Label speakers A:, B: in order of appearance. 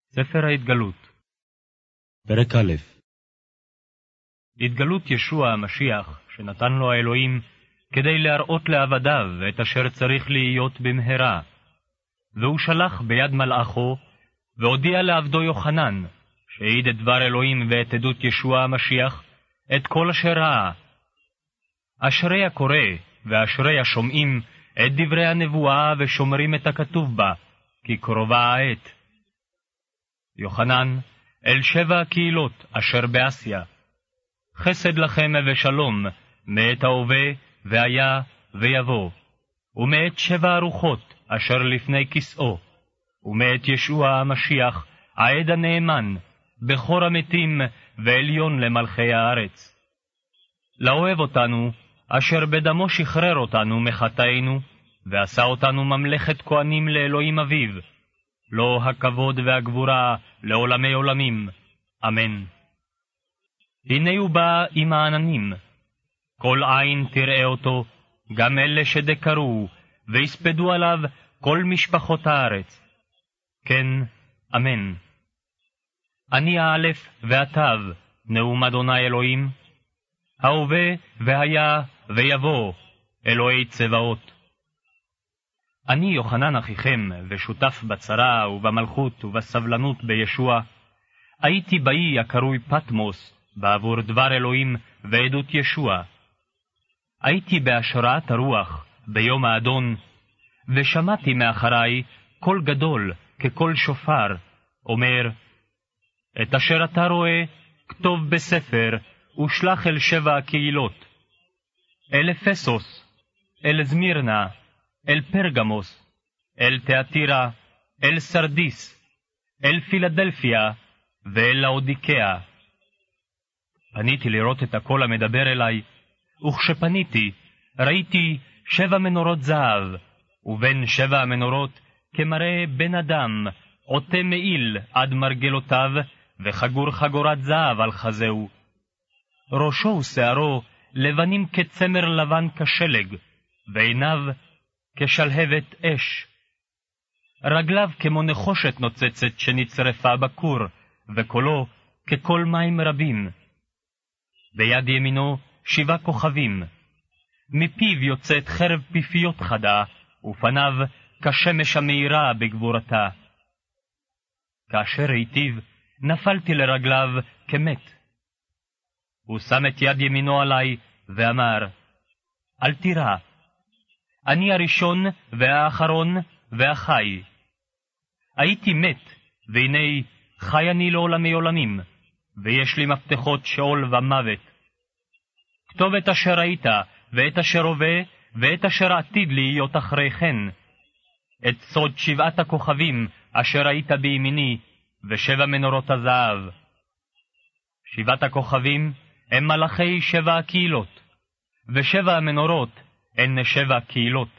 A: ספר ההתגלות.
B: פרק א'.
A: התגלות ישוע המשיח, שנתן לו האלוהים, כדי להראות לעבדיו את אשר צריך להיות במהרה. והוא שלח ביד מלאכו, והודיע לעבדו יוחנן, שהעיד את דבר אלוהים ואת עדות ישוע המשיח, את כל אשר ראה. אשרי הקורא, ואשרי השומעים את דברי הנבואה ושומרים את הכתוב בה, כי קרובה העת. יוחנן, אל 7 הקהילות אשר באסיה. חסד לכם ושלום, מאת ההווה והיה ויבוא, ומאת 7 הרוחות אשר לפני כסאו, ומאת ישוע המשיח, העד הנאמן, בכור המתים ועליון למלכי הארץ. לאוהב אותנו, אשר בדמו שחרר אותנו מחטאינו, ועשה אותנו ממלכת כהנים לאלוהים אביו, לו הכבוד והגבורה לעולמי עולמים. אמן. הנה הוא בא עם העננים, כל עין תראה אותו, גם אלה שדקרו, ויספדו עליו כל משפחות הארץ. כן, אמן. אני האלף והתו, נאום אדוני אלוהים, ההווה והיה ויבוא, אלוהי צבאות. אני יוחנן אחיכם, ושותף בצרה ובמלכות ובסבלנות בישוע, הייתי באי הקרוי פטמוס, בעבור דבר אלוהים ועדות ישוע. הייתי בהשראת הרוח, ביום האדון, ושמעתי מאחריי קול גדול כקול שופר, אומר, את אשר אתה רואה, כתוב בספר, ושלח אל 7 הקהילות, אל אפסוס, אל זמירנה, אל פרגמוס, אל תיאטירה, אל סרדיס, אל פילדלפיה, ואל לאודיקאה. פניתי לראות את הקול המדבר אליי, וכשפניתי, ראיתי 7 מנורות זהב, ובין 7 המנורות כמראה בן אדם, עוטה מעיל עד מרגלותיו, וחגור חגורת זהב על חזהו. ראשו ושערו לבנים כצמר לבן כשלג, ועיניו כשלהבת אש. רגליו כמו נחושת נוצצת שנצרפה בכור, וקולו כקול מים רבים. ביד ימינו 7 כוכבים. מפיו יוצאת חרב פיפיות חדה, ופניו כשמש המאירה בגבורתה. כאשר היטיב, נפלתי לרגליו כמת. הוא שם את יד ימינו עלי, ואמר, אל תירא, אני הראשון והאחרון והחי. הייתי מת, והנה חי אני לעולמי עולמים, ויש לי מפתחות שאול ומוות. כתוב את אשר ראית, ואת אשר הווה, ואת אשר עתיד להיות אחרי כן. את סוד 7 הכוכבים אשר ראית בימיני, ו7 מנורות הזהב. 7 הכוכבים הם מלאכי 7 הקהילות, ו7 המנורות הן 7 קהילות.